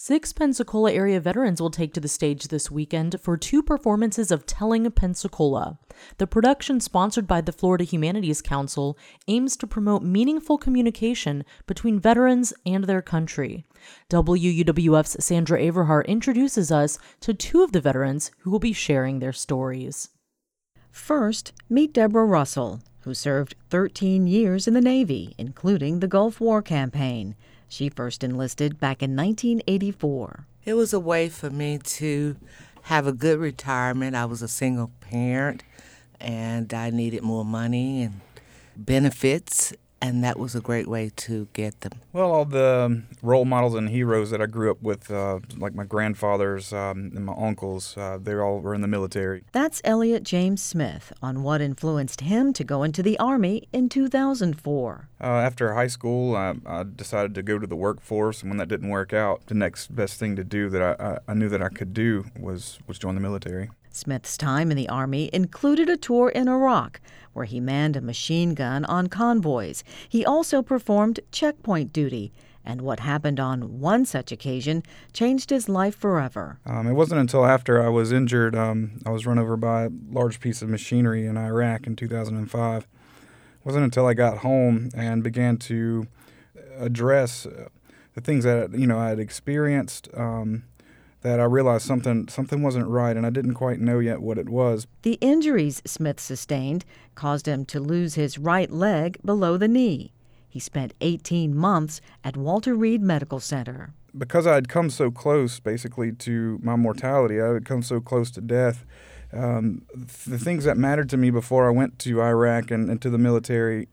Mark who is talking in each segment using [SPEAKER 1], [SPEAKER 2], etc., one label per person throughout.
[SPEAKER 1] 6 Pensacola area veterans will take to the stage this weekend for 2 performances of Telling Pensacola. The production, sponsored by the Florida Humanities Council, aims to promote meaningful communication between veterans and their country. WUWF's Sandra Averhart introduces us to 2 of the veterans who will be sharing their stories.
[SPEAKER 2] First, meet Deborah Russell, who served 13 years in the Navy, including the Gulf War campaign. She first enlisted back in 1984.
[SPEAKER 3] It was a way for me to have a good retirement. I was a single parent, and I needed more money and benefits, and that was a great way to get them.
[SPEAKER 4] Well, all the role models and heroes that I grew up with, like my grandfathers and my uncles, they all were in the military.
[SPEAKER 2] That's Elliot James Smith on what influenced him to go into the Army in 2004.
[SPEAKER 4] After high school, I decided to go to the workforce, and when that didn't work out, the next best thing to do that I knew that I could do was join the military.
[SPEAKER 2] Smith's time in the Army included a tour in Iraq, where he manned a machine gun on convoys. He also performed checkpoint duty, and what happened on one such occasion changed his life forever.
[SPEAKER 4] It wasn't until after I was injured, I was run over by a large piece of machinery in Iraq in 2005. It wasn't until I got home and began to address the things that I had experienced that I realized something wasn't right, and I didn't quite know yet what it was.
[SPEAKER 2] The injuries Smith sustained caused him to lose his right leg below the knee. He spent 18 months at Walter Reed Medical Center.
[SPEAKER 4] Because I had come so close, basically, to my mortality, I had come so close to death, the things that mattered to me before I went to Iraq and to the military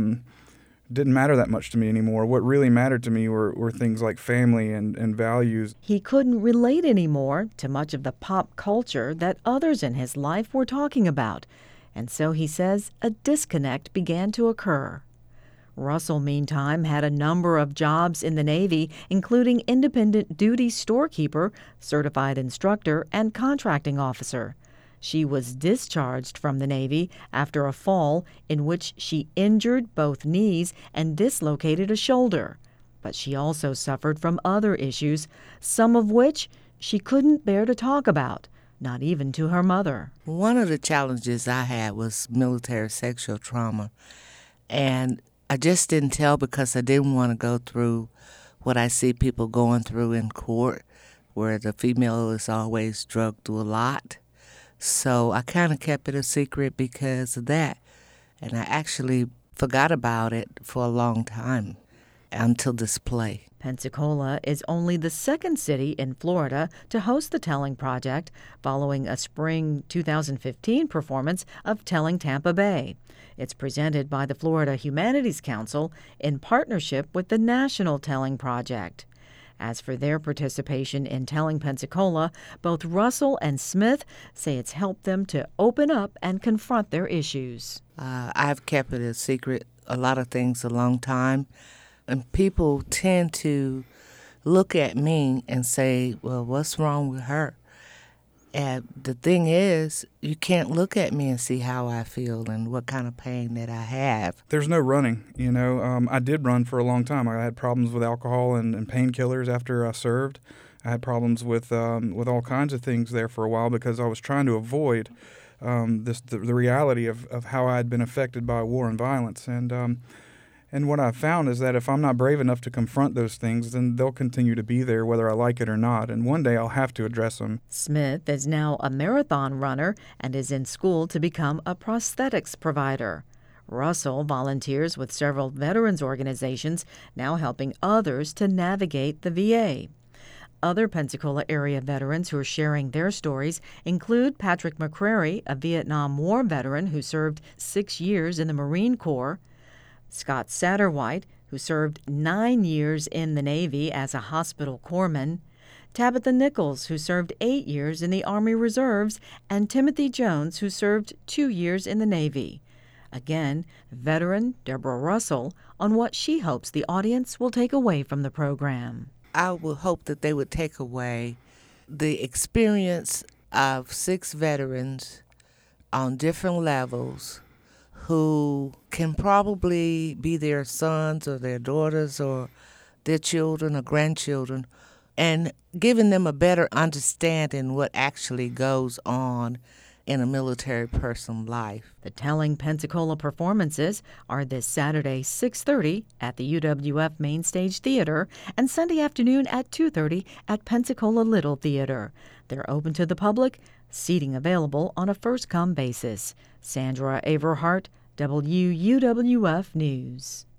[SPEAKER 4] didn't matter that much to me anymore. What really mattered to me were things like family and values.
[SPEAKER 2] He couldn't relate anymore to much of the pop culture that others in his life were talking about, and so he says a disconnect began to occur. Russell, meantime, had a number of jobs in the Navy, including independent duty storekeeper, certified instructor, and contracting officer. She was discharged from the Navy after a fall in which she injured both knees and dislocated a shoulder. But she also suffered from other issues, some of which she couldn't bear to talk about, not even to her mother.
[SPEAKER 3] One of the challenges I had was military sexual trauma, and I just didn't tell because I didn't want to go through what I see people going through in court, where the female is always drugged through a lot. So I kind of kept it a secret because of that. And I actually forgot about it for a long time until this play.
[SPEAKER 2] Pensacola is only the second city in Florida to host the Telling Project, following a spring 2015 performance of Telling Tampa Bay. It's presented by the Florida Humanities Council in partnership with the National Telling Project. As for their participation in Telling Pensacola, both Russell and Smith say it's helped them to open up and confront their issues.
[SPEAKER 3] I've kept it a secret, a lot of things, a long time. And people tend to look at me and say, well, what's wrong with her? And the thing is, you can't look at me and see how I feel and what kind of pain that I have.
[SPEAKER 4] There's no running, I did run for a long time. I had problems with alcohol and painkillers after I served. I had problems with all kinds of things there for a while because I was trying to avoid the reality of how I had been affected by war and violence. And what I found is that if I'm not brave enough to confront those things, then they'll continue to be there whether I like it or not. And one day I'll have to address them.
[SPEAKER 2] Smith is now a marathon runner and is in school to become a prosthetics provider. Russell volunteers with several veterans organizations, now helping others to navigate the VA. Other Pensacola area veterans who are sharing their stories include Patrick McCrary, a Vietnam War veteran who served 6 years in the Marine Corps, Scott Satterwhite, who served 9 years in the Navy as a hospital corpsman, Tabitha Nichols, who served 8 years in the Army Reserves, and Timothy Jones, who served 2 years in the Navy. Again, veteran Deborah Russell on what she hopes the audience will take away from the program.
[SPEAKER 3] I would hope that they would take away the experience of 6 veterans on different levels who can probably be their sons or their daughters or their children or grandchildren and giving them a better understanding what actually goes on in a military person's life.
[SPEAKER 2] The Telling Pensacola performances are this Saturday, 6:30 at the UWF Main Stage Theater and Sunday afternoon at 2:30 at Pensacola Little Theater. They're open to the public, seating available on a first-come basis. Sandra Averhart, WUWF News.